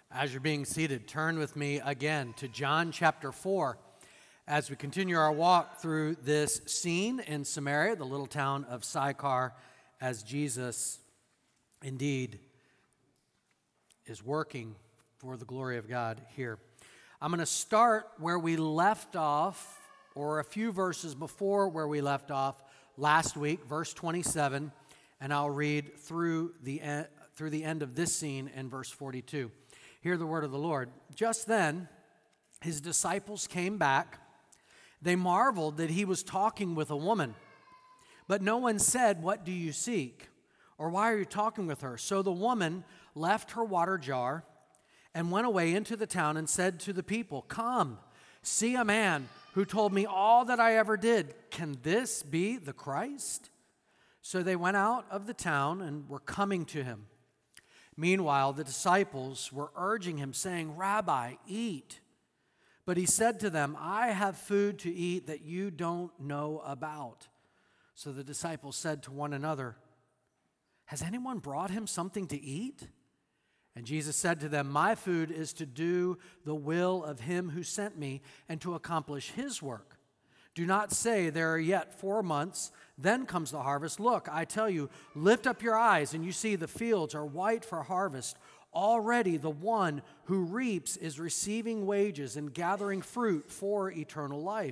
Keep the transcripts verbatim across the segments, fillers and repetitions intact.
As you're being seated, turn with me again to John chapter four as we continue our walk through this scene in Samaria, the little town of Sychar, as Jesus indeed is working for the glory of God here. I'm going to start where we left off, or a few verses before where we left off last week, verse twenty-seven, and I'll read through the, en- through the end of this scene in verse forty-two. Hear the word of the Lord. Just then, his disciples came back. They marveled that he was talking with a woman. But no one said, "What do you seek?" or "Why are you talking with her?" So the woman left her water jar and went away into the town and said to the people, "Come, see a man who told me all that I ever did. Can this be the Christ?" So they went out of the town and were coming to him. Meanwhile, the disciples were urging him, saying, "Rabbi, eat." But he said to them, "I have food to eat that you don't know about." So the disciples said to one another, "Has anyone brought him something to eat?" And Jesus said to them, "My food is to do the will of him who sent me and to accomplish his work. Do not say, 'There are yet four months, then comes the harvest.' Look, I tell you, lift up your eyes and you see the fields are white for harvest. Already the one who reaps is receiving wages and gathering fruit for eternal life,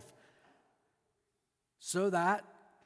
so that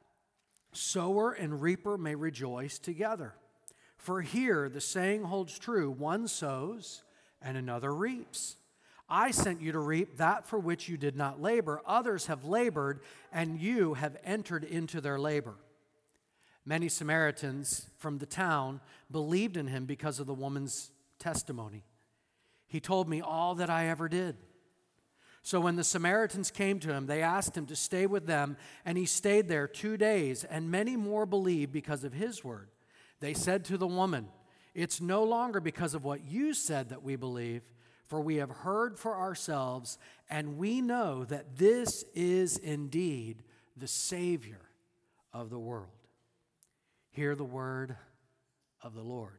sower and reaper may rejoice together. For here the saying holds true, one sows and another reaps. I sent you to reap that for which you did not labor. Others have labored, and you have entered into their labor." Many Samaritans from the town believed in him because of the woman's testimony. "He told me all that I ever did." So when the Samaritans came to him, they asked him to stay with them, and he stayed there two days, and many more believed because of his word. They said to the woman, "It's no longer because of what you said that we believe, for we have heard for ourselves, and we know that this is indeed the Savior of the world." Hear the word of the Lord.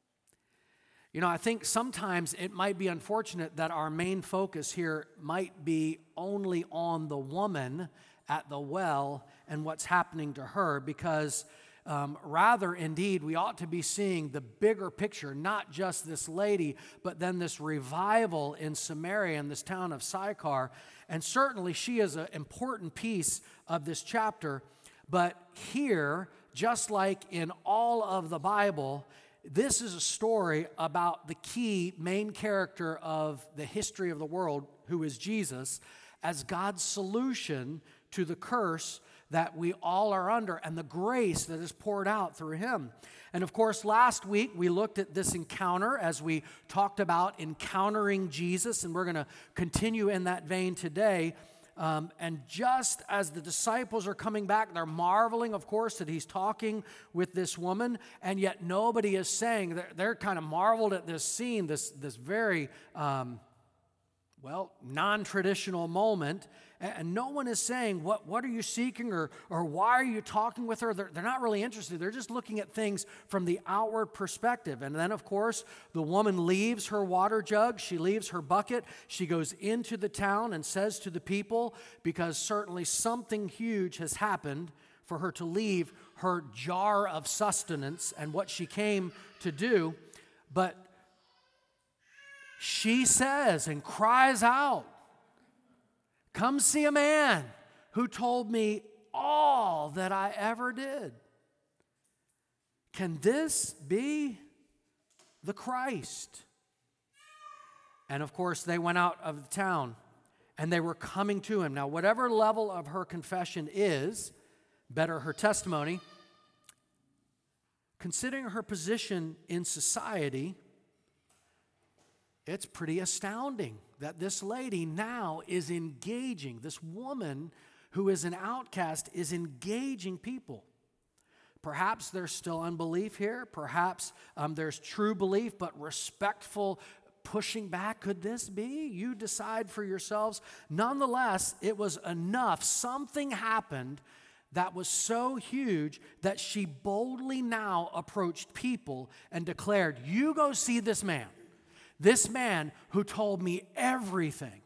You know, I think sometimes it might be unfortunate that our main focus here might be only on the woman at the well and what's happening to her, because Um, rather, indeed, we ought to be seeing the bigger picture, not just this lady, but then this revival in Samaria, in this town of Sychar. And certainly she is an important piece of this chapter. But here, just like in all of the Bible, this is a story about the key main character of the history of the world, who is Jesus, as God's solution to the curse that we all are under and the grace that is poured out through him. And of course, last week we looked at this encounter as we talked about encountering Jesus, and we're going to continue in that vein today. Um, and just as the disciples are coming back, they're marveling, of course, that he's talking with this woman, and yet nobody is saying, they're, they're kind of marveled at this scene, this, this very, um, well, non-traditional moment. And no one is saying, what, what are you seeking, or, or why are you talking with her? They're, they're not really interested. They're just looking at things from the outward perspective. And then, of course, the woman leaves her water jug. She leaves her bucket. She goes into the town and says to the people, because certainly something huge has happened for her to leave her jar of sustenance and what she came to do. But she says and cries out, "Come see a man who told me all that I ever did. Can this be the Christ?" And of course, they went out of the town and they were coming to him. Now, whatever level of her confession is, better her testimony, considering her position in society, it's pretty astounding that this lady now is engaging, this woman who is an outcast is engaging people. Perhaps there's still unbelief here. Perhaps um, there's true belief, but respectful pushing back. Could this be? You decide for yourselves. Nonetheless, it was enough. Something happened that was so huge that she boldly now approached people and declared, "You go see this man. This man who told me everything,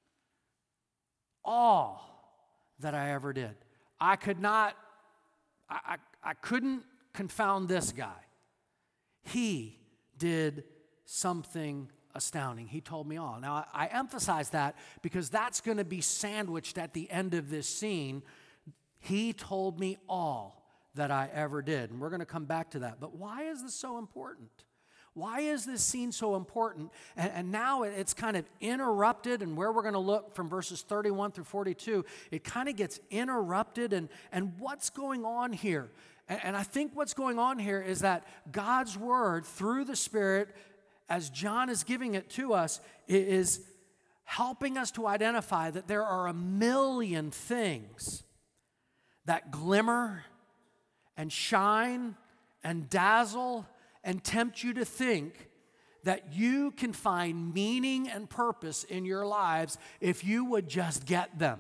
all that I ever did. I could not, I, I, I couldn't confound this guy. He did something astounding. He told me all. Now, I, I emphasize that because that's going to be sandwiched at the end of this scene. He told me all that I ever did. And we're going to come back to that. But why is this so important? Why is this scene so important? And, and now it's kind of interrupted, and where we're going to look from verses thirty-one through forty-two, it kind of gets interrupted. And, and what's going on here? And, and I think what's going on here is that God's word through the Spirit, as John is giving it to us, is helping us to identify that there are a million things that glimmer and shine and dazzle and tempt you to think that you can find meaning and purpose in your lives if you would just get them.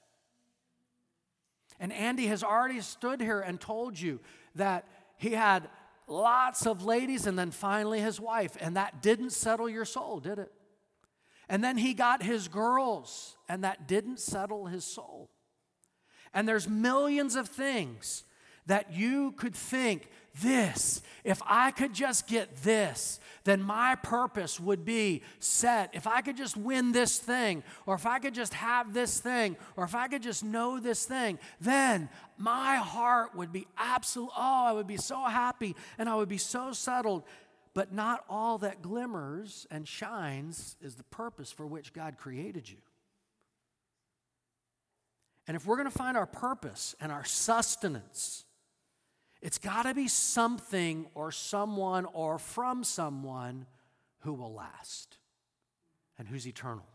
And Andy has already stood here and told you that he had lots of ladies and then finally his wife, and that didn't settle your soul, did it? And then he got his girls, and that didn't settle his soul. And there's millions of things that you could think, this, if I could just get this, then my purpose would be set. If I could just win this thing, or if I could just have this thing, or if I could just know this thing, then my heart would be absolute, oh, I would be so happy and I would be so settled. But not all that glimmers and shines is the purpose for which God created you. And if we're going to find our purpose and our sustenance, it's got to be something or someone or from someone who will last and who's eternal.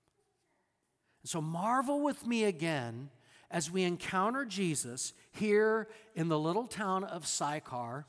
And so marvel with me again as we encounter Jesus here in the little town of Sychar,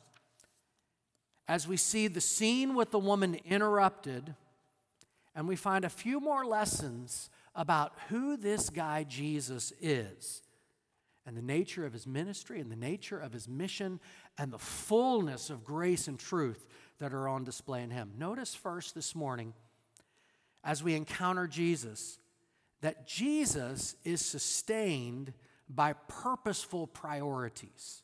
as we see the scene with the woman interrupted, and we find a few more lessons about who this guy Jesus is, and the nature of his ministry, and the nature of his mission, and the fullness of grace and truth that are on display in him. Notice first this morning, as we encounter Jesus, that Jesus is sustained by purposeful priorities.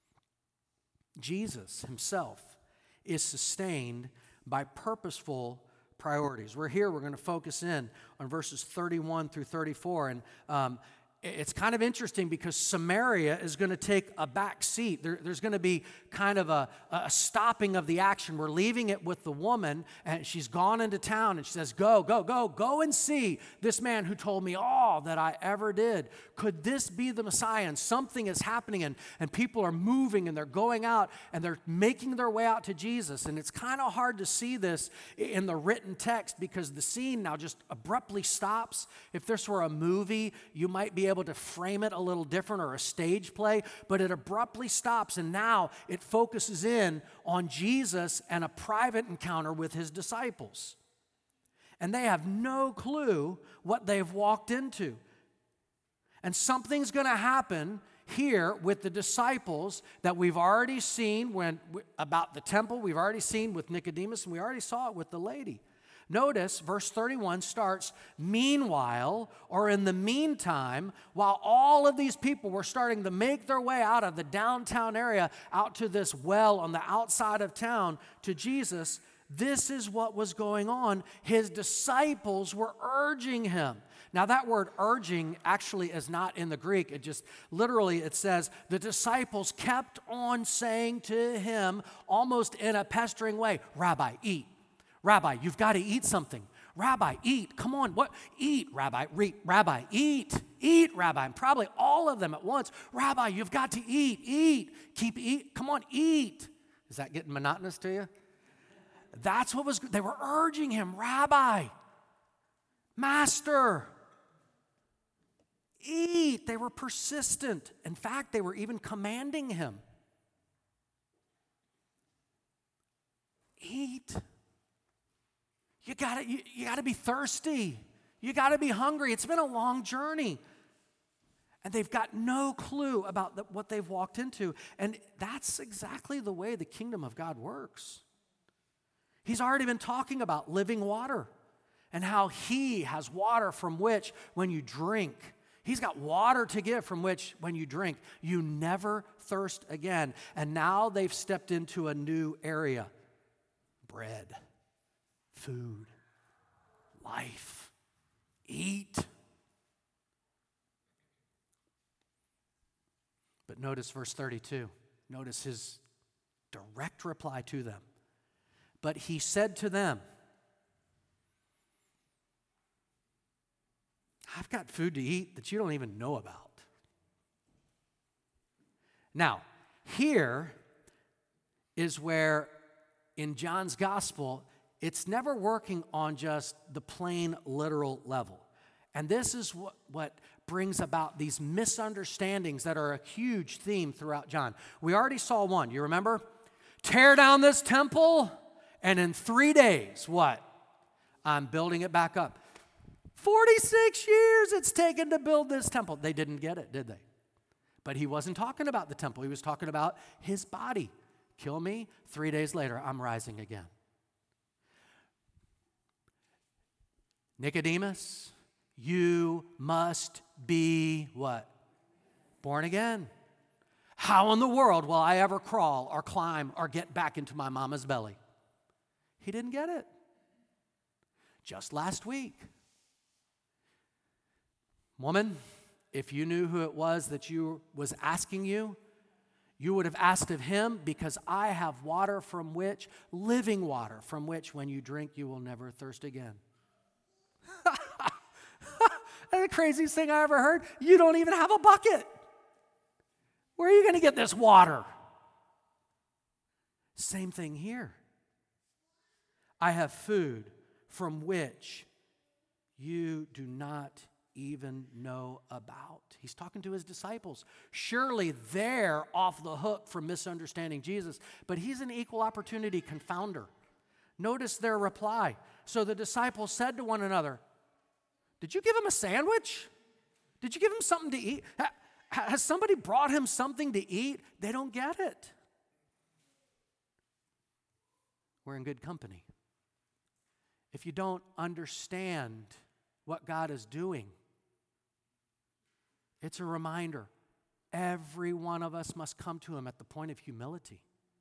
Jesus himself is sustained by purposeful priorities. We're here, we're going to focus in on verses thirty-one through thirty-four, and um, it's kind of interesting because Samaria is going to take a back seat. There, there's going to be kind of a, a stopping of the action. We're leaving it with the woman, and she's gone into town, and she says, go, go, go, go and see this man who told me all that I ever did. Could this be the Messiah? And something is happening, and, and people are moving, and they're going out, and they're making their way out to Jesus. And it's kind of hard to see this in the written text because the scene now just abruptly stops. If this were a movie, you might be able to frame it a little different, or a stage play, but it abruptly stops, and now it focuses in on Jesus and a private encounter with his disciples. And they have no clue what they've walked into. And something's going to happen here with the disciples that we've already seen when about the temple, we've already seen with Nicodemus, and we already saw it with the lady. Notice verse thirty-one starts, meanwhile, or in the meantime, while all of these people were starting to make their way out of the downtown area, out to this well on the outside of town to Jesus, this is what was going on. His disciples were urging him. Now that word urging actually is not in the Greek. It just literally, it says, the disciples kept on saying to him, almost in a pestering way, Rabbi, eat. Rabbi, you've got to eat something. Rabbi, eat. Come on, what? Eat, Rabbi. Re- Rabbi, eat. Eat, Rabbi. And probably all of them at once. Rabbi, you've got to eat. Eat. Keep eat. Come on, eat. Is that getting monotonous to you? That's what was, they were urging him. Rabbi, Master, eat. They were persistent. In fact, they were even commanding him. Eat. You gotta, you, you gotta be thirsty. You gotta be hungry. It's been a long journey. And they've got no clue about the, what they've walked into. And that's exactly the way the kingdom of God works. He's already been talking about living water and how he has water from which, when you drink, he's got water to give from which, when you drink, you never thirst again. And now they've stepped into a new area. Bread, food, life, eat. But notice verse thirty-two. Notice his direct reply to them. But he said to them, I've got food to eat that you don't even know about. Now, here is where in John's gospel, it's never working on just the plain literal level. And this is what, what brings about these misunderstandings that are a huge theme throughout John. We already saw one, you remember? Tear down this temple, and in three days, what? I'm building it back up. forty-six years it's taken to build this temple. They didn't get it, did they? But he wasn't talking about the temple. He was talking about his body. Kill me, three days later, I'm rising again. Nicodemus, you must be what? Born again. How in the world will I ever crawl or climb or get back into my mama's belly? He didn't get it. Just last week. Woman, if you knew who it was that you was asking you, you would have asked of him, because I have water from which, living water, from which when you drink you will never thirst again. That's the craziest thing I ever heard. You don't even have a bucket. Where are you going to get this water? Same thing here. I have food from which you do not even know about. He's talking to his disciples. Surely they're off the hook for misunderstanding Jesus, but he's an equal opportunity confounder. Notice their reply. So the disciples said to one another, did you give him a sandwich? Did you give him something to eat? Ha- has somebody brought him something to eat? They don't get it. We're in good company. If you don't understand what God is doing, it's a reminder. Every one of us must come to him at the point of humility.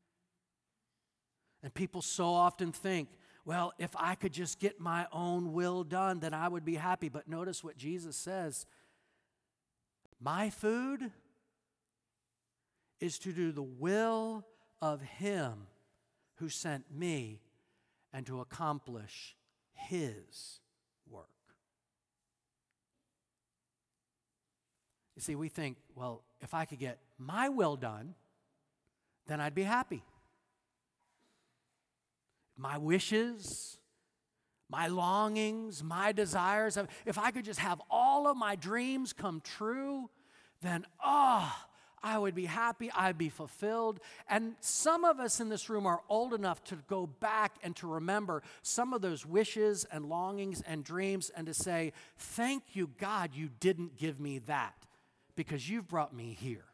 And people so often think, well, if I could just get my own will done, then I would be happy. But notice what Jesus says. My food is to do the will of him who sent me and to accomplish his work. You see, we think, well, if I could get my will done, then I'd be happy. My wishes, my longings, my desires, if I could just have all of my dreams come true, then, oh, I would be happy, I'd be fulfilled. And some of us in this room are old enough to go back and to remember some of those wishes and longings and dreams and to say, thank you, God, you didn't give me that because you've brought me here.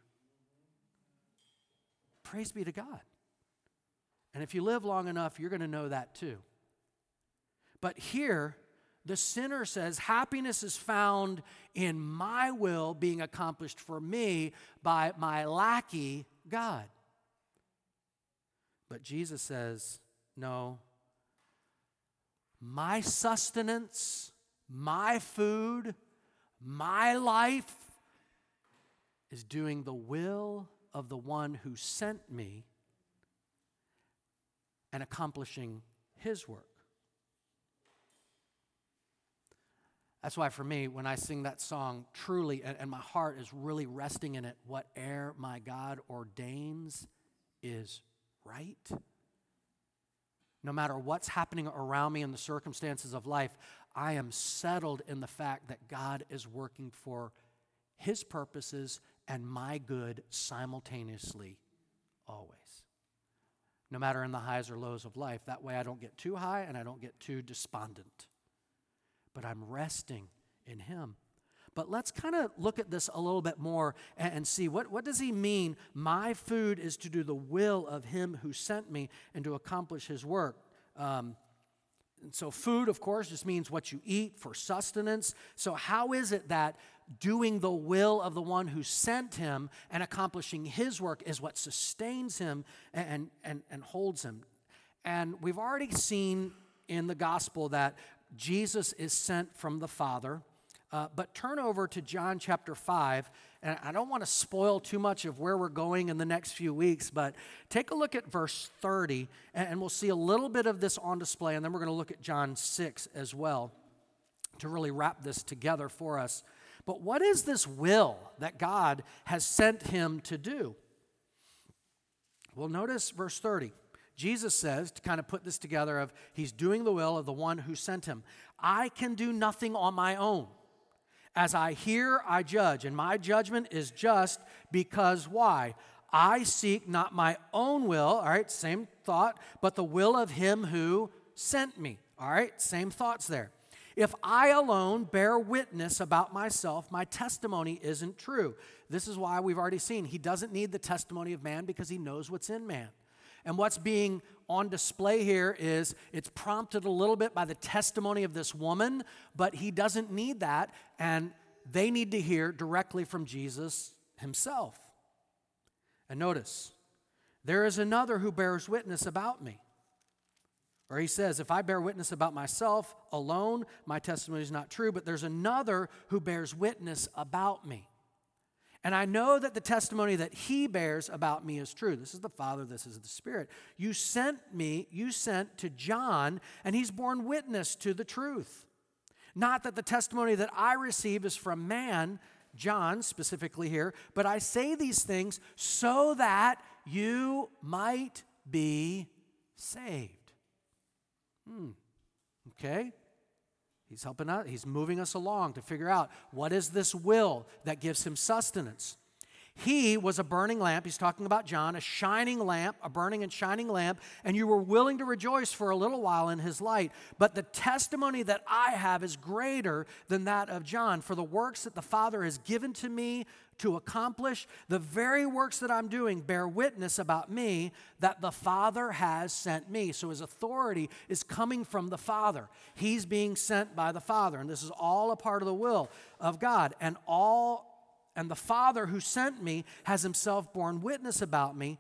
Praise be to God. And if you live long enough, you're going to know that too. But here, the sinner says, happiness is found in my will being accomplished for me by my lackey, God. But Jesus says, no, my sustenance, my food, my life is doing the will of the one who sent me and accomplishing his work. That's why for me, when I sing that song, truly, and, and my heart is really resting in it, whate'er my God ordains is right. No matter what's happening around me in the circumstances of life, I am settled in the fact that God is working for his purposes and my good simultaneously, always. No matter in the highs or lows of life. That way I don't get too high and I don't get too despondent. But I'm resting in him. But let's kind of look at this a little bit more and, and see what, what does he mean? My food is to do the will of him who sent me and to accomplish his work. Um, and so food, of course, just means what you eat for sustenance. So how is it that doing the will of the one who sent him and accomplishing his work is what sustains him and, and, and holds him? And we've already seen in the gospel that Jesus is sent from the Father. Uh, but turn over to John chapter five, and I don't want to spoil too much of where we're going in the next few weeks, but take a look at verse thirty, and, and we'll see a little bit of this on display, and then we're going to look at John six as well to really wrap this together for us. But what is this will that God has sent him to do? Well, notice verse thirty. Jesus says, to kind of put this together, of he's doing the will of the one who sent him. I can do nothing on my own. As I hear, I judge, and my judgment is just because why? I seek not my own will, all right, same thought, but the will of him who sent me, all right, same thoughts there. If I alone bear witness about myself, my testimony isn't true. This is why we've already seen he doesn't need the testimony of man because he knows what's in man. And what's being on display here is it's prompted a little bit by the testimony of this woman, but he doesn't need that, and they need to hear directly from Jesus himself. And notice, there is another who bears witness about me. Or he says, if I bear witness about myself alone, my testimony is not true, but there's another who bears witness about me. And I know that the testimony that he bears about me is true. This is the Father, this is the Spirit. You sent me, you sent to John, and he's borne witness to the truth. Not that the testimony that I receive is from man, John specifically here, but I say these things so that you might be saved. Hmm. Okay? He's helping us. He's moving us along to figure out what is this will that gives him sustenance. He was a burning lamp. He's talking about John, a shining lamp, a burning and shining lamp, and you were willing to rejoice for a little while in his light. But the testimony that I have is greater than that of John. For the works that the Father has given to me to accomplish, the very works that I'm doing bear witness about me that the Father has sent me. So his authority is coming from the Father. He's being sent by the Father, and this is all a part of the will of God. And all and the Father who sent me has himself borne witness about me.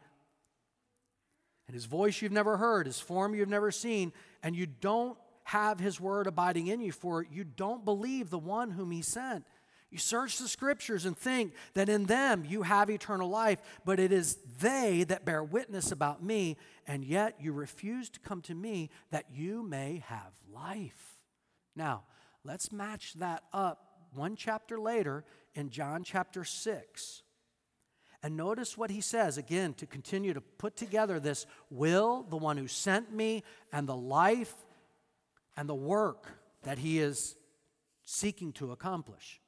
And his voice you've never heard, his form you've never seen, and you don't have his word abiding in you, for you don't believe the one whom he sent. You search the scriptures and think that in them you have eternal life, but it is they that bear witness about me, and yet you refuse to come to me that you may have life. Now, let's match that up one chapter later in John chapter six. And notice what he says, again, to continue to put together this will, the one who sent me, and the life and the work that he is seeking to accomplish.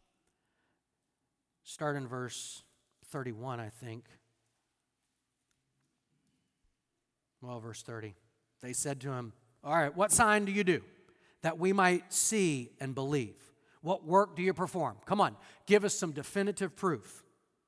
Start in verse thirty-one, I think. Well, verse thirty. They said to him, all right, what sign do you do that we might see and believe? What work do you perform? Come on, give us some definitive proof.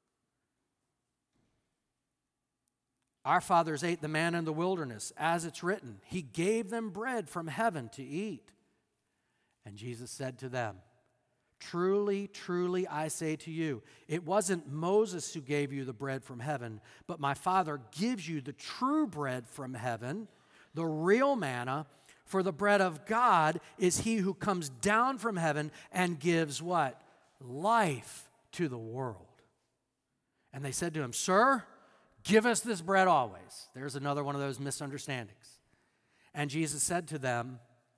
Our fathers ate the manna in the wilderness, as it's written. He gave them bread from heaven to eat. And Jesus said to them, truly, truly, I say to you, it wasn't Moses who gave you the bread from heaven, but my Father gives you the true bread from heaven, the real manna. For the bread of God is he who comes down from heaven and gives what? Life to the world. And they said to him, sir, give us this bread always. There's another one of those misunderstandings. And Jesus said to them,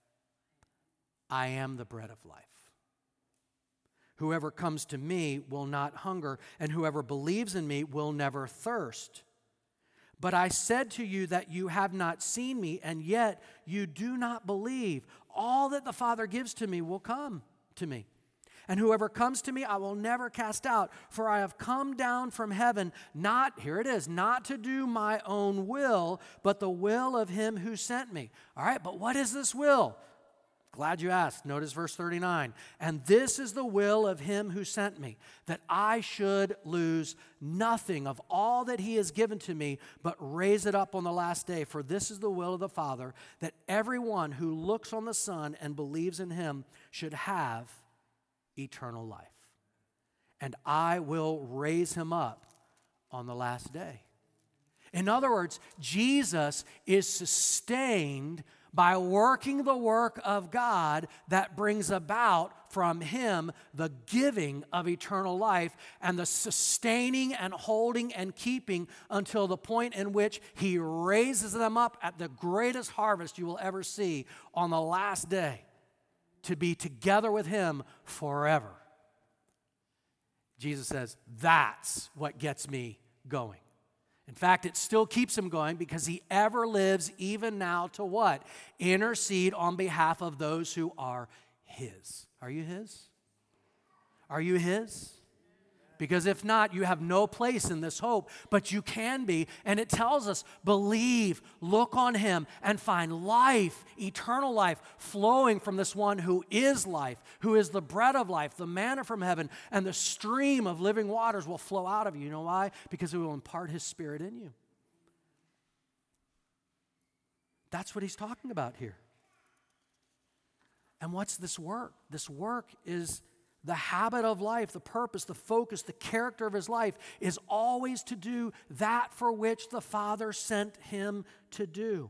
I am the bread of life. Whoever comes to me will not hunger, and whoever believes in me will never thirst. But I said to you that you have not seen me, and yet you do not believe. All that the Father gives to me will come to me. And whoever comes to me, I will never cast out. For I have come down from heaven, not, here it is, not to do my own will, but the will of him who sent me. All right, but what is this will? Glad you asked. Notice verse thirty-nine. And this is the will of him who sent me, that I should lose nothing of all that he has given to me, but raise it up on the last day. For this is the will of the Father, that everyone who looks on the Son and believes in him should have eternal life. And I will raise him up on the last day. In other words, Jesus is sustained by working the work of God that brings about from him the giving of eternal life and the sustaining and holding and keeping until the point in which he raises them up at the greatest harvest you will ever see on the last day to be together with him forever. Jesus says, that's what gets me going. In fact, it still keeps him going because he ever lives even now to what? Intercede on behalf of those who are his. Are you his? Are you his? Because if not, you have no place in this hope, but you can be. And it tells us, believe, look on him, and find life, eternal life, flowing from this one who is life, who is the bread of life, the manna from heaven, and the stream of living waters will flow out of you. You know why? Because he will impart his spirit in you. That's what he's talking about here. And what's this work? This work is the habit of life, the purpose, the focus, the character of his life is always to do that for which the Father sent him to do.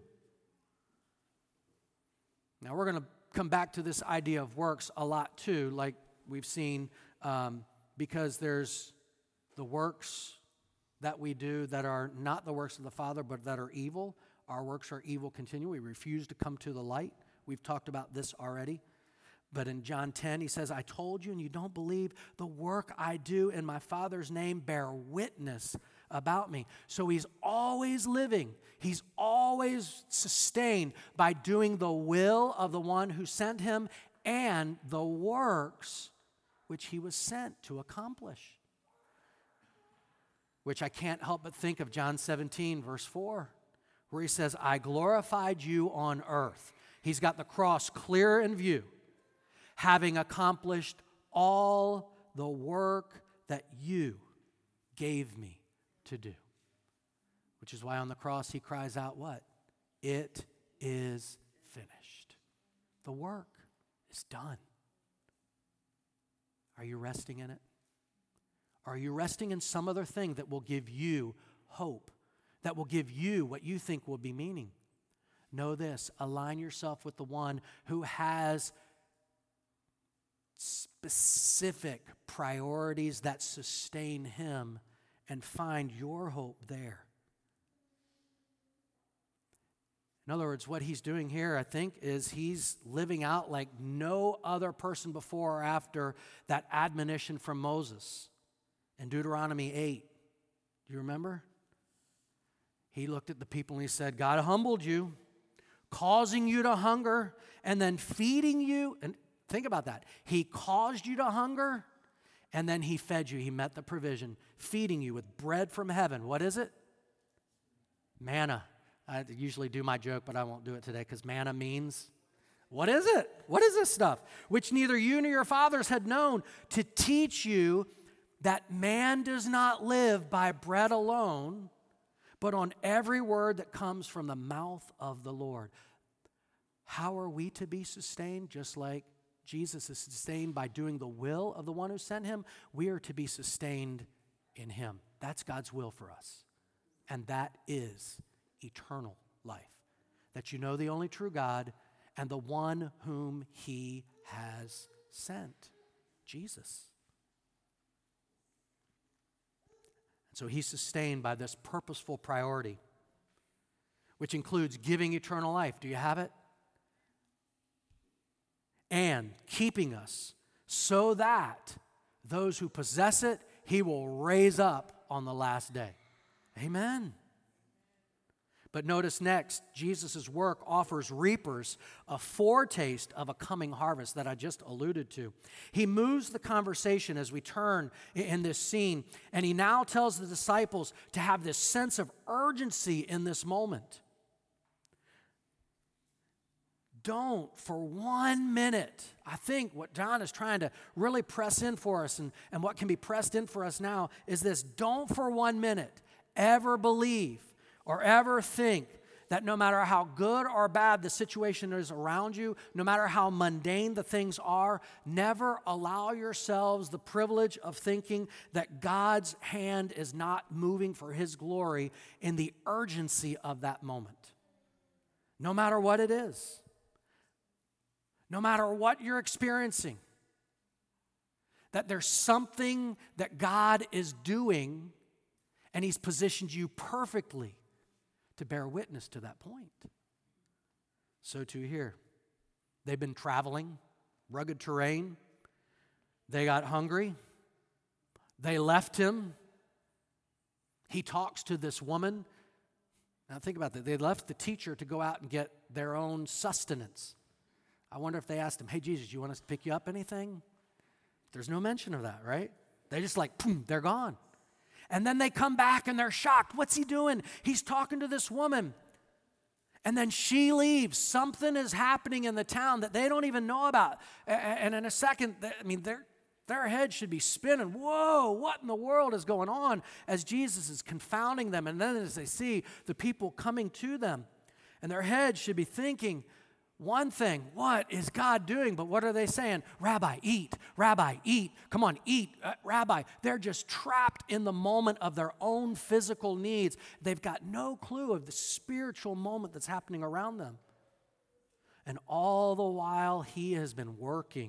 Now, we're going to come back to this idea of works a lot too, like we've seen, um, because there's the works that we do that are not the works of the Father, but that are evil. Our works are evil continually. We refuse to come to the light. We've talked about this already. But in John ten, he says, I told you and you don't believe. The work I do in my Father's name bear witness about me. So he's always living. He's always sustained by doing the will of the one who sent him and the works which he was sent to accomplish. Which I can't help but think of John seventeen, verse four, where he says, I glorified you on earth. He's got the cross clear in view, having accomplished all the work that you gave me to do. Which is why on the cross he cries out what? It is finished. The work is done. Are you resting in it? Are you resting in some other thing that will give you hope, that will give you what you think will be meaning? Know this, align yourself with the one who has specific priorities that sustain him and find your hope there. In other words, what he's doing here, I think, is he's living out like no other person before or after that admonition from Moses in Deuteronomy eight. Do you remember? He looked at the people and he said, God humbled you, causing you to hunger, and then feeding you. And think about that. He caused you to hunger, and then he fed you. He met the provision, feeding you with bread from heaven. What is it? Manna. I usually do my joke, but I won't do it today because manna means, what is it? What is this stuff? Which neither you nor your fathers had known, to teach you that man does not live by bread alone, but on every word that comes from the mouth of the Lord. How are we to be sustained? Just like Jesus is sustained by doing the will of the one who sent him, we are to be sustained in him. That's God's will for us. And that is eternal life. That you know the only true God and the one whom he has sent, Jesus. And so he's sustained by this purposeful priority, which includes giving eternal life. Do you have it? And keeping us so that those who possess it, he will raise up on the last day. Amen. But notice next, Jesus' work offers reapers a foretaste of a coming harvest that I just alluded to. He moves the conversation as we turn in this scene, and he now tells the disciples to have this sense of urgency in this moment. don't for one minute. I think what John is trying to really press in for us, and, and what can be pressed in for us now, is this: don't for one minute ever believe or ever think that no matter how good or bad the situation is around you, no matter how mundane the things are, never allow yourselves the privilege of thinking that God's hand is not moving for His glory in the urgency of that moment. No matter what it is, no matter what you're experiencing, that there's something that God is doing, and He's positioned you perfectly to bear witness to that point. So too here. They've been traveling, rugged terrain. They got hungry. They left Him. He talks to this woman. Now think about that. They left the teacher to go out and get their own sustenance. I wonder if they asked Him, hey, Jesus, you want us to pick you up anything? There's no mention of that, right? They just like, boom, they're gone. And then they come back and they're shocked. What's He doing? He's talking to this woman. And then she leaves. Something is happening in the town that they don't even know about. And in a second, I mean, their, their head should be spinning. Whoa, what in the world is going on? As Jesus is confounding them. And then as they see the people coming to them, and their head should be thinking one thing: what is God doing? But what are they saying? Rabbi, eat. Rabbi, eat. Come on, eat. Uh, Rabbi. They're just trapped in the moment of their own physical needs. They've got no clue of the spiritual moment that's happening around them. And all the while, He has been working.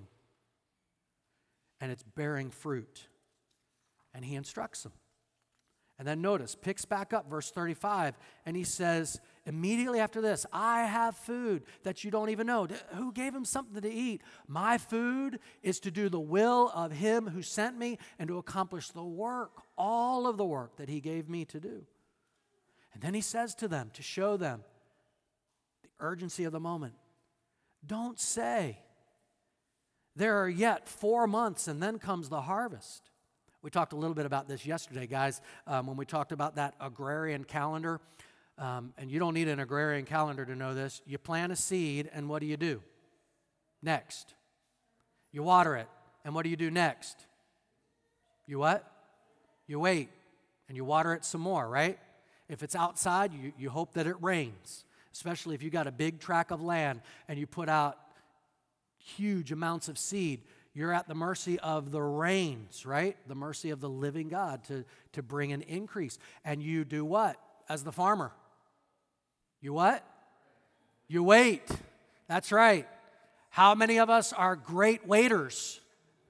And it's bearing fruit. And He instructs them. And then notice, picks back up verse thirty-five, and He says, immediately after this, I have food that you don't even know. Who gave Him something to eat? My food is to do the will of Him who sent me and to accomplish the work, all of the work that He gave me to do. And then He says to them, to show them the urgency of the moment, don't say, there are yet four months and then comes the harvest. We talked a little bit about this yesterday, guys, um, when we talked about that agrarian calendar. Um, and you don't need an agrarian calendar to know this. You plant a seed, and what do you do? Next. You water it, and what do you do next? You what? You wait, and you water it some more, right? If it's outside, you, you hope that it rains, especially if you got a big tract of land and you put out huge amounts of seed. You're at the mercy of the rains, right? The mercy of the living God to, to bring an increase. And you do what as the farmer? You what? You wait. That's right. How many of us are great waiters?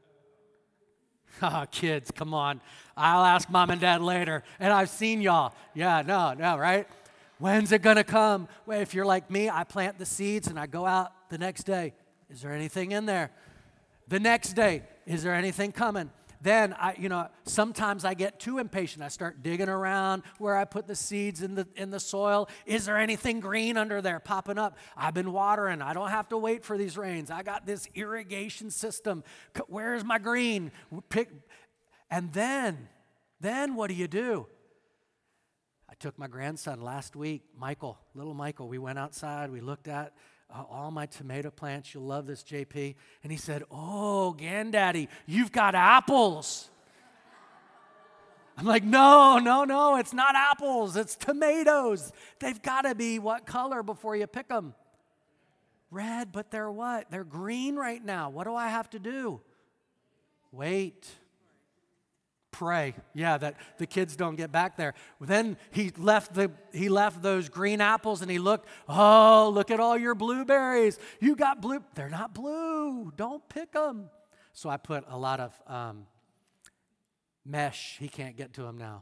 Oh, kids, come on. I'll ask mom and dad later. And I've seen y'all. Yeah, no, no, right? When's it going to come? Well, if you're like me, I plant the seeds and I go out the next day. Is there anything in there? The next day, is there anything coming? Then, I, you know, sometimes I get too impatient. I start digging around where I put the seeds in the in the soil. Is there anything green under there popping up? I've been watering. I don't have to wait for these rains. I got this irrigation system. Where's my green? Pick. And then, then what do you do? I took my grandson last week, Michael, little Michael. We went outside. We looked at Uh, all my tomato plants. You'll love this, J P. And he said, oh, Granddaddy, you've got apples. I'm like, no, no, no, it's not apples. It's tomatoes. They've got to be what color before you pick them? Red, but they're what? They're green right now. What do I have to do? Wait. Pray, yeah, that the kids don't get back there. Then he left the he left those green apples and he looked, oh, look at all your blueberries. You got blue. They're not blue. Don't pick them. So I put a lot of um, mesh. He can't get to them now.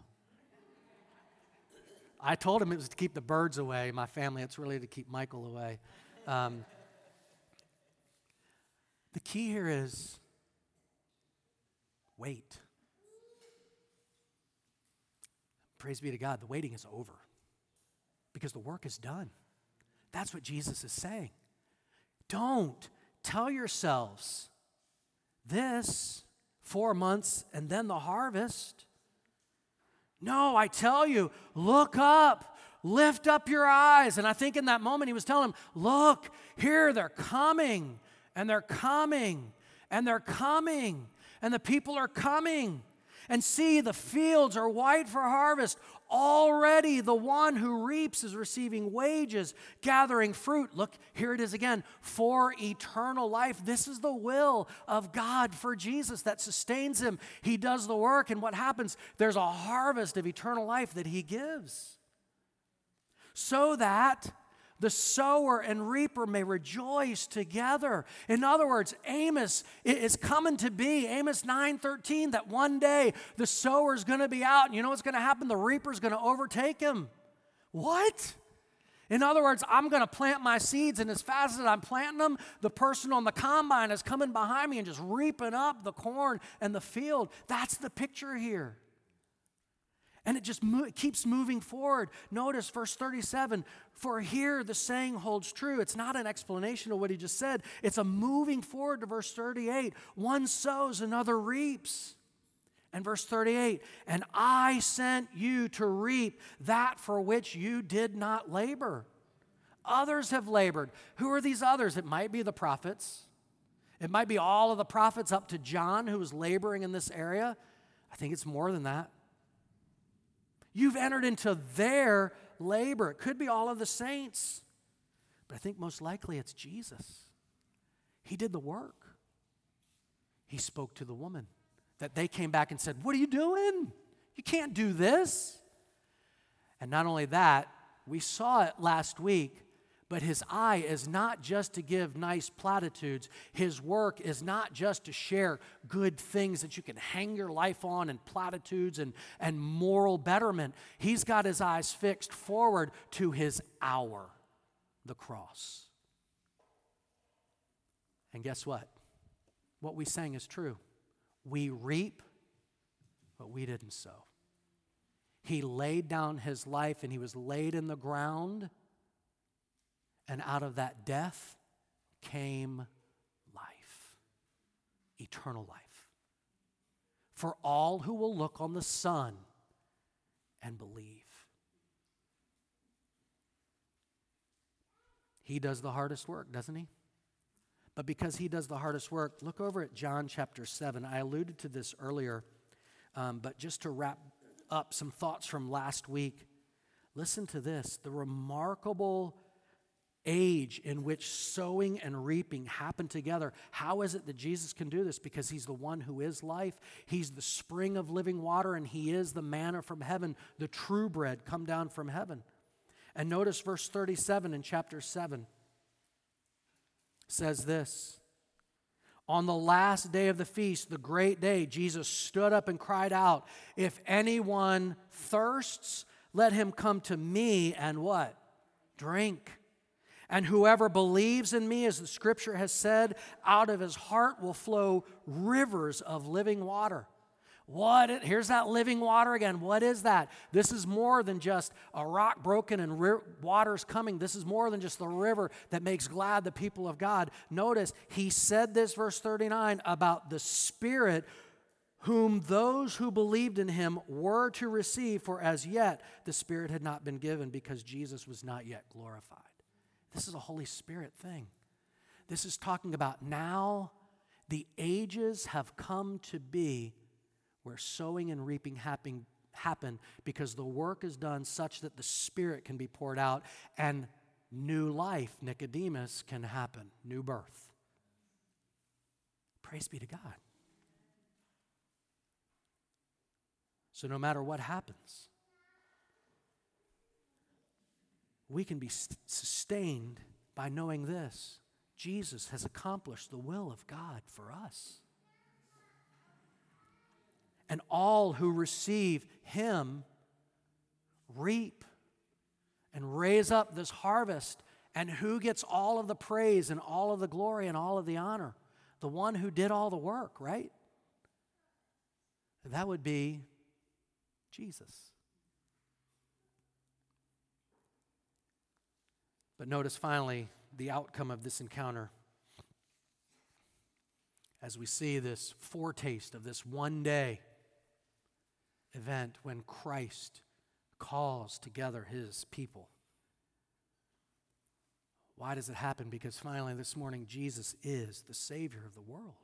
I told him it was to keep the birds away. My family, it's really to keep Michael away. Um, the key here is wait. Praise be to God, the waiting is over because the work is done. That's what Jesus is saying. Don't tell yourselves this, four months and then the harvest. No, I tell you, look up, lift up your eyes. And I think in that moment he was telling them, look, here they're coming, and they're coming, and they're coming, and the people are coming. And see, the fields are white for harvest. Already the one who reaps is receiving wages, gathering fruit. Look, here it is again, for eternal life. This is the will of God for Jesus that sustains him. He does the work, and what happens? There's a harvest of eternal life that he gives. So that the sower and reaper may rejoice together. In other words, Amos is coming to be, Amos nine thirteen, that one day the sower's going to be out, and you know what's going to happen? The reaper's going to overtake him. What? In other words, I'm going to plant my seeds, and as fast as I'm planting them, the person on the combine is coming behind me and just reaping up the corn and the field. That's the picture here. And it just mo- keeps moving forward. Notice verse thirty-seven, for here the saying holds true. It's not an explanation of what he just said. It's a moving forward to verse thirty-eight. One sows, another reaps. And verse thirty-eight, and I sent you to reap that for which you did not labor. Others have labored. Who are these others? It might be the prophets. It might be all of the prophets up to John who was laboring in this area. I think it's more than that. You've entered into their labor. It could be all of the saints, but I think most likely it's Jesus. He did the work. He spoke to the woman that they came back and said, what are you doing? You can't do this. And not only that, we saw it last week, but his eye is not just to give nice platitudes. His work is not just to share good things that you can hang your life on and platitudes and, and moral betterment. He's got his eyes fixed forward to his hour, the cross. And guess what? What we sang is true. We reap what we didn't sow. He laid down his life, and he was laid in the ground. And out of that death came life, eternal life, for all who will look on the Son and believe. He does the hardest work, doesn't he? But because he does the hardest work, look over at John chapter seven. I alluded to this earlier, um, but just to wrap up some thoughts from last week, listen to this. The remarkable age in which sowing and reaping happen together. How is it that Jesus can do this? Because he's the one who is life. He's the spring of living water, and he is the manna from heaven, the true bread come down from heaven. And notice verse thirty-seven in chapter seven says this. On the last day of the feast, the great day, Jesus stood up and cried out, if anyone thirsts, let him come to me and what? Drink. And whoever believes in me, as the scripture has said, out of his heart will flow rivers of living water. What? Here's that living water again. What is that? This is more than just a rock broken and ri- water's coming. This is more than just the river that makes glad the people of God. Notice, he said this, verse thirty-nine, about the Spirit whom those who believed in him were to receive, for as yet the Spirit had not been given because Jesus was not yet glorified. This is a Holy Spirit thing. This is talking about now the ages have come to be where sowing and reaping happen, happen because the work is done such that the Spirit can be poured out and new life, Nicodemus, can happen, new birth. Praise be to God. So no matter what happens, we can be sustained by knowing this. Jesus has accomplished the will of God for us. And all who receive him reap and raise up this harvest. And who gets all of the praise and all of the glory and all of the honor? The one who did all the work, right? That would be Jesus. But notice finally the outcome of this encounter. As we see this foretaste of this one day event when Christ calls together his people. Why does it happen? Because finally this morning, Jesus is the Savior of the world.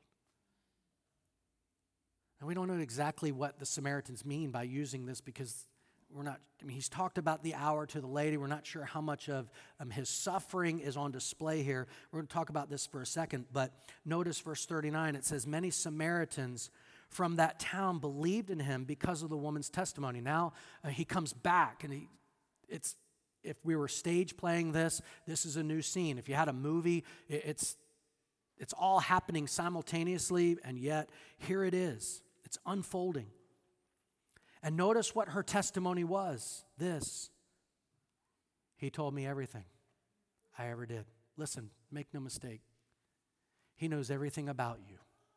And we don't know exactly what the Samaritans mean by using this because we're not, I mean, he's talked about the hour to the lady. We're not sure how much of um, his suffering is on display here. We're going to talk about this for a second, but notice verse thirty-nine. It says, many Samaritans from that town believed in him because of the woman's testimony. Now uh, he comes back, and he, it's, if we were stage playing this, this is a new scene. If you had a movie, it, it's, it's all happening simultaneously, and yet here it is. It's unfolding. And notice what her testimony was. This. He told me everything I ever did. Listen, make no mistake. He knows everything about you.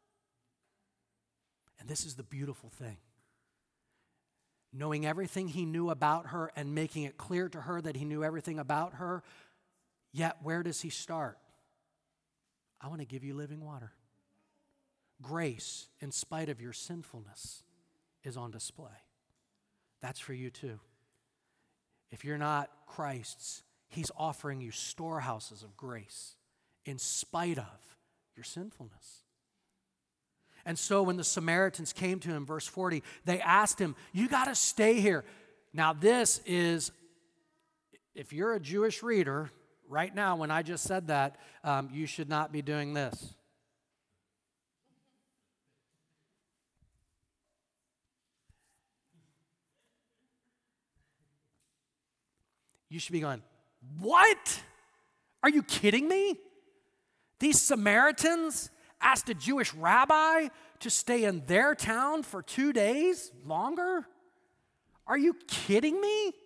And this is the beautiful thing. Knowing everything he knew about her and making it clear to her that he knew everything about her, yet where does he start? I want to give you living water. Grace, in spite of your sinfulness, is on display. That's for you too. If you're not Christ's, he's offering you storehouses of grace in spite of your sinfulness. And so when the Samaritans came to him, verse forty, they asked him, you got to stay here. Now this is, if you're a Jewish reader, right now when I just said that, um, you should not be doing this. You should be going, what? Are you kidding me? These Samaritans asked a Jewish rabbi to stay in their town for two days longer? Are you kidding me?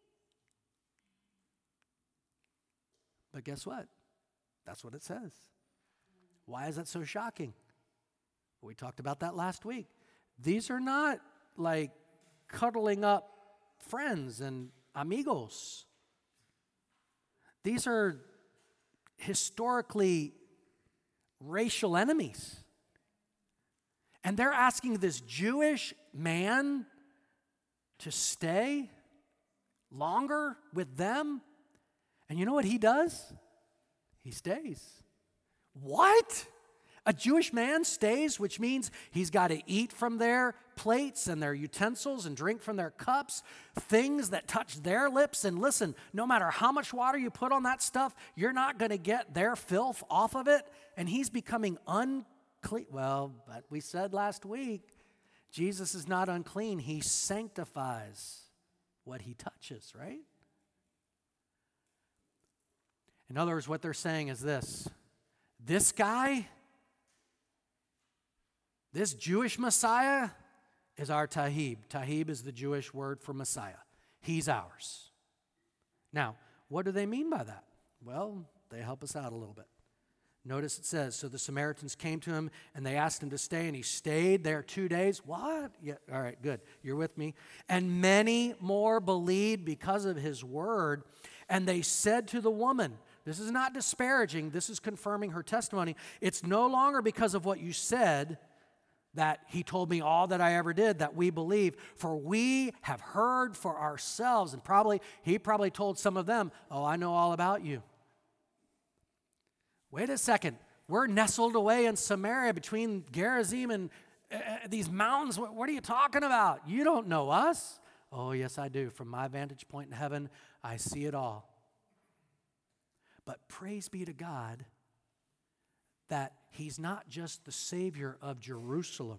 But guess what? That's what it says. Why is that so shocking? We talked about that last week. These are not like cuddling up friends and amigos. These are historically racial enemies. And they're asking this Jewish man to stay longer with them. And you know what he does? He stays. What? A Jewish man stays, which means he's got to eat from their plates and their utensils and drink from their cups, things that touch their lips. And listen, no matter how much water you put on that stuff, you're not going to get their filth off of it. And he's becoming unclean. Well, but we said last week, Jesus is not unclean. He sanctifies what he touches, right? In other words, what they're saying is this. This guy, this Jewish Messiah is our Tahib. Tahib is the Jewish word for Messiah. He's ours. Now, what do they mean by that? Well, they help us out a little bit. Notice it says, so the Samaritans came to him and they asked him to stay, and he stayed there two days. What? Yeah, all right, good. You're with me. And many more believed because of his word. And they said to the woman, this is not disparaging, this is confirming her testimony. It's no longer because of what you said that he told me all that I ever did that we believe, for we have heard for ourselves. And probably, he probably told some of them, oh, I know all about you. Wait a second, we're nestled away in Samaria between Gerizim and uh, these mountains. What, what are you talking about? You don't know us. Oh, yes, I do. From my vantage point in heaven, I see it all. But praise be to God that he's not just the Savior of Jerusalem.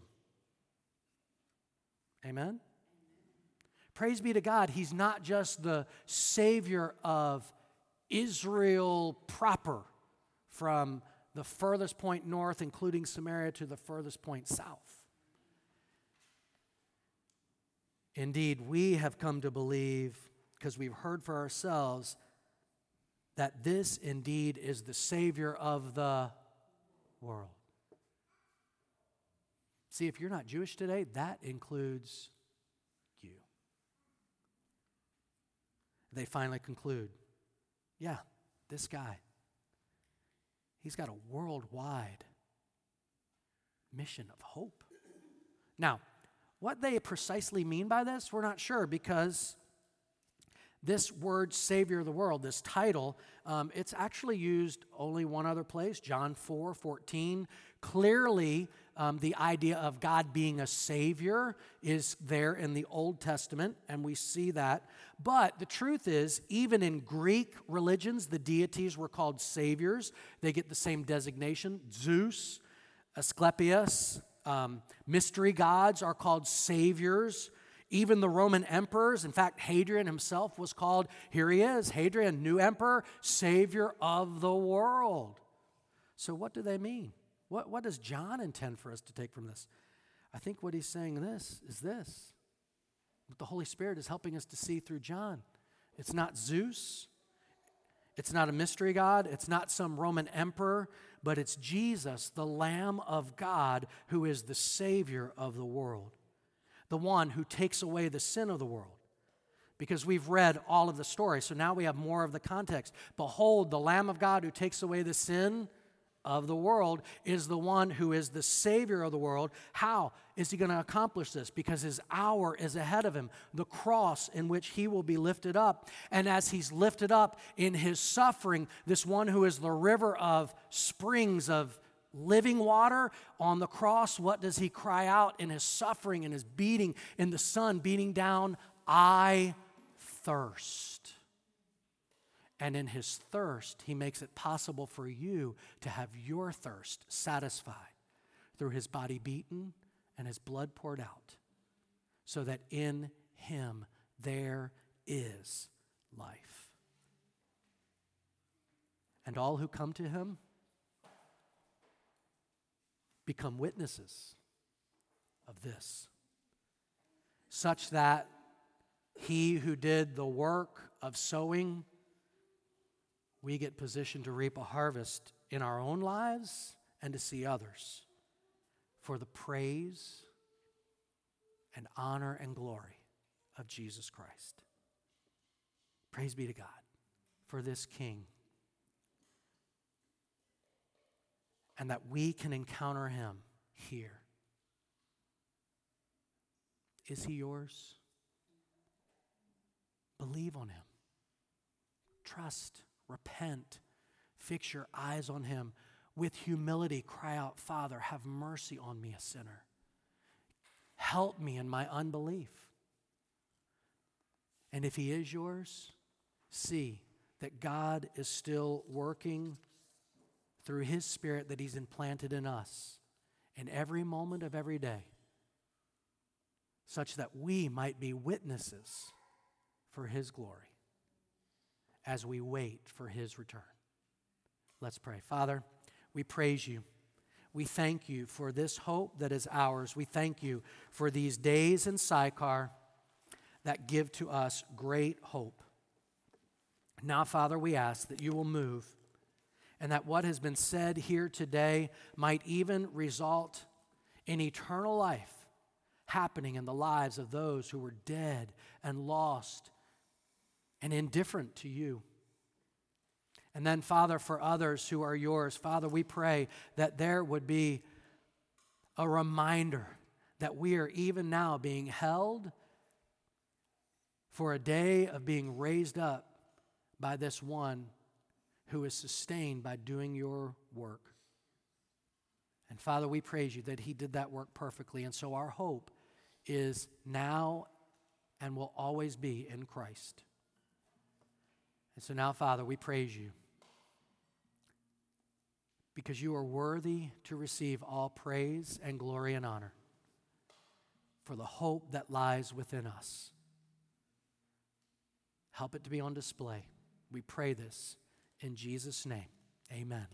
Amen? Praise be to God, he's not just the Savior of Israel proper, from the furthest point north, including Samaria, to the furthest point south. Indeed, we have come to believe, because we've heard for ourselves, that this indeed is the Savior of the world. See, if you're not Jewish today, that includes you. They finally conclude, yeah, this guy, he's got a worldwide mission of hope. Now, what they precisely mean by this, we're not sure, because This word, Savior of the world, this title, um, it's actually used only one other place, John four fourteen. Clearly, um, the idea of God being a Savior is there in the Old Testament, and we see that. But the truth is, even in Greek religions, the deities were called saviors. They get the same designation. Zeus, Asclepius, um, mystery gods are called saviors. Even the Roman emperors, in fact, Hadrian himself was called, here he is, Hadrian, new emperor, savior of the world. So what do they mean? What, what does John intend for us to take from this? I think what he's saying this is this. What the Holy Spirit is helping us to see through John. It's not Zeus. It's not a mystery god. It's not some Roman emperor, but it's Jesus, the Lamb of God, who is the Savior of the world. The one who takes away the sin of the world. Because we've read all of the story, so now we have more of the context. Behold, the Lamb of God who takes away the sin of the world is the one who is the Savior of the world. How is he going to accomplish this? Because his hour is ahead of him, the cross in which he will be lifted up. And as he's lifted up in his suffering, this one who is the river of springs of living water on the cross, what does he cry out in his suffering and his beating in the sun beating down? I thirst. And in his thirst, he makes it possible for you to have your thirst satisfied through his body beaten and his blood poured out, so that in him there is life. And all who come to him become witnesses of this, such that he who did the work of sowing, we get positioned to reap a harvest in our own lives and to see others for the praise and honor and glory of Jesus Christ. Praise be to God for this King, and that we can encounter him here. Is he yours? Believe on him. Trust, repent, fix your eyes on him. With humility, cry out, Father, have mercy on me, a sinner. Help me in my unbelief. And if he is yours, see that God is still working through his Spirit that he's implanted in us in every moment of every day, such that we might be witnesses for his glory as we wait for his return. Let's pray. Father, we praise you. We thank you for this hope that is ours. We thank you for these days in Sychar that give to us great hope. Now, Father, we ask that you will move, and that what has been said here today might even result in eternal life happening in the lives of those who were dead and lost and indifferent to you. And then, Father, for others who are yours, Father, we pray that there would be a reminder that we are even now being held for a day of being raised up by this one who is sustained by doing your work. And Father, we praise you that he did that work perfectly. And so our hope is now and will always be in Christ. And so now, Father, we praise you because you are worthy to receive all praise and glory and honor for the hope that lies within us. Help it to be on display. We pray this in Jesus' name. Amen.